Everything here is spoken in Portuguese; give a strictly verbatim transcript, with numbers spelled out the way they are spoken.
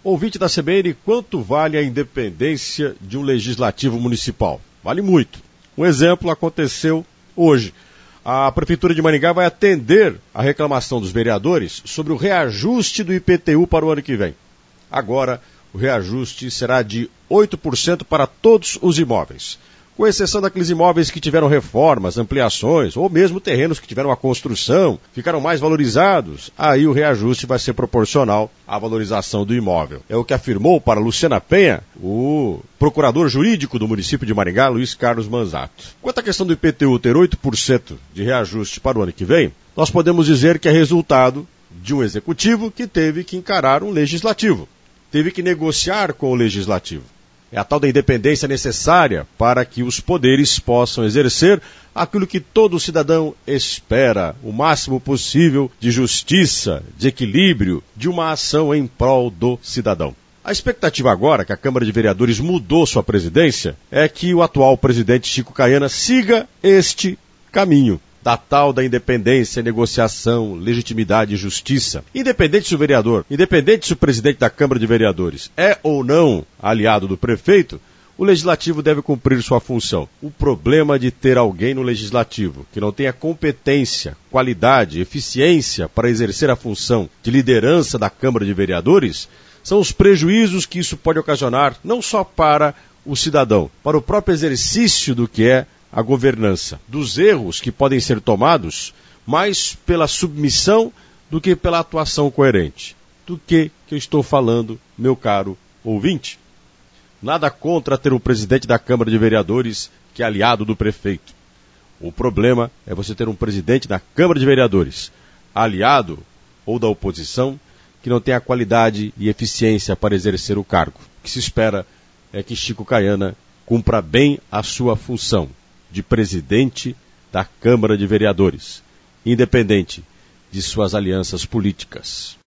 Ouvinte da C B N, quanto vale a independência de um legislativo municipal? Vale muito. Um exemplo aconteceu hoje. A Prefeitura de Maringá vai atender a reclamação dos vereadores sobre o reajuste do I P T U para o ano que vem. Agora, o reajuste será de oito por cento para todos os imóveis, com exceção daqueles imóveis que tiveram reformas, ampliações, ou mesmo terrenos que tiveram uma construção, ficaram mais valorizados. Aí o reajuste vai ser proporcional à valorização do imóvel. É o que afirmou para Luciana Penha, o procurador jurídico do município de Maringá, Luiz Carlos Manzato. Quanto à questão do I P T U ter oito por cento de reajuste para o ano que vem, nós podemos dizer que é resultado de um executivo que teve que encarar um legislativo, teve que negociar com o legislativo. É a tal da independência necessária para que os poderes possam exercer aquilo que todo cidadão espera, o máximo possível de justiça, de equilíbrio, de uma ação em prol do cidadão. A expectativa agora, que a Câmara de Vereadores mudou sua presidência, é que o atual presidente Chico Kayana siga este caminho da tal da independência, negociação, legitimidade e justiça. Independente se o vereador, independente se o presidente da Câmara de Vereadores é ou não aliado do prefeito, o legislativo deve cumprir sua função. O problema de ter alguém no legislativo que não tenha competência, qualidade, eficiência para exercer a função de liderança da Câmara de Vereadores são os prejuízos que isso pode ocasionar não só para o cidadão, para o próprio exercício do que é a governança, dos erros que podem ser tomados mais pela submissão do que pela atuação coerente. Do que que eu estou falando, meu caro ouvinte? Nada contra ter um presidente da Câmara de Vereadores que é aliado do prefeito. O problema é você ter um presidente da Câmara de Vereadores aliado ou da oposição que não tem a qualidade e eficiência para exercer o cargo. O que se espera é que Chico Kayana cumpra bem a sua função de presidente da Câmara de Vereadores, independente de suas alianças políticas.